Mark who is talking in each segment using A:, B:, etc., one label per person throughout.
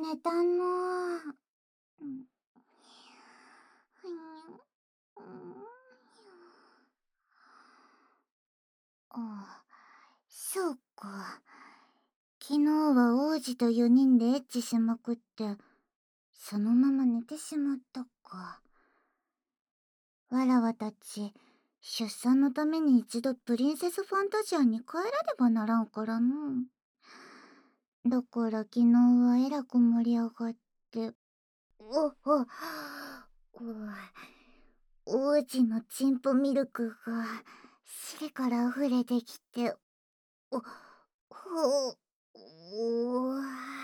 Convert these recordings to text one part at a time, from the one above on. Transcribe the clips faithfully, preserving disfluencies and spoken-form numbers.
A: 寝たの。うん。ふにゅ、うん。ああ、そうか。昨日は王子とよにんでエッチしまくって、そのまま寝てしまったか。わらわたち、出産のために一度プリンセスファンタジアに帰らねばならんからの。だから昨日はえらく盛り上がって、おお、お王子のチンポミルクが尻から溢れてきて、お、ほ、お、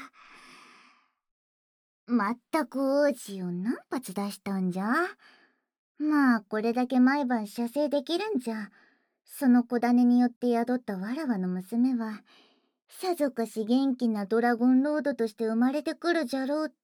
A: まったく王子を何発出したんじゃ。まあこれだけ毎晩射精できるんじゃ、その子種によって宿ったわらわの娘はさぞかし元気なドラゴンロードとして生まれてくるじゃろうって。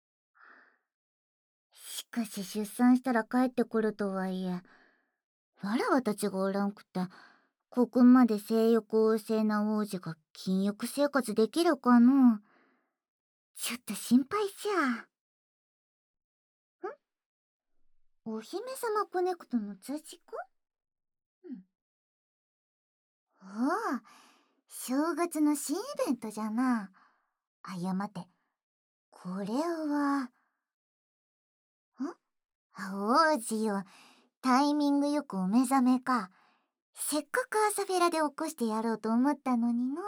A: しかし出産したら帰ってくるとはいえ、わらわたちがおらんくてここまで性欲旺盛な王子が禁欲生活できるかの。ちょっと心配じゃ。ん、お姫様コネクトの通知か。うん。おお、正月の新イベントじゃな。あ、いや待て、これはん、あ、王子よ、タイミングよくお目覚めか。せっかく朝フェラで起こしてやろうと思ったのにの。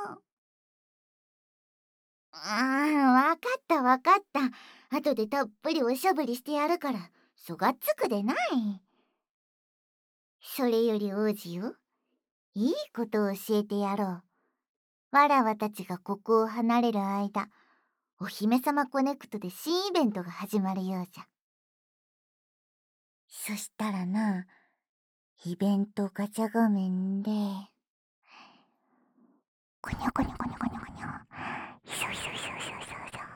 A: ああ、わかったわかった。後でたっぷりおしゃぶりしてやるから、そがっつくでない。それより王子よ、いいことを教えてやろう。わらわたちがここを離れる間、お姫様コネクトで新イベントが始まるようじゃ。そしたらな、イベントガチャ画面で、こにょこにょこにょこにょこにょ、ひょひょひょひょひょひょ。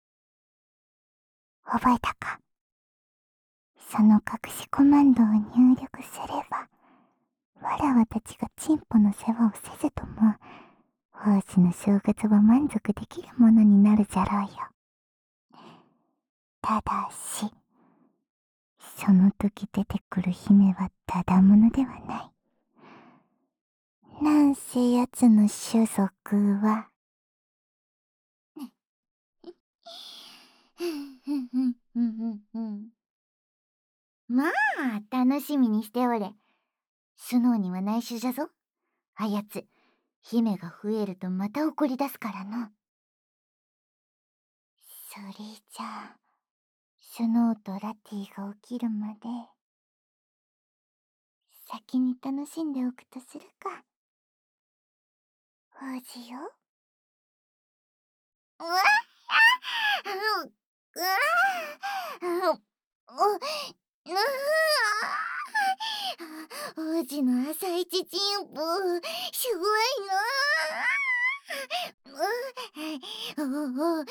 A: 覚えたか。その隠しコマンドを入力すれば、わらわたちがチンポの世話をせずとも、王子の正月は満足できるものになるじゃろうよ。ただし、その時出てくる姫はただものではない。なんせやつの種族は、まあ楽しみにしておれ。スノーには内緒じゃぞ。あやつ姫が増えるとまた怒り出すからな。それじゃあスノーとラティが起きるまで先に楽しんでおくとするか。王子よ。うわあ、うわあ、王子の朝一チンポすごいな。おおお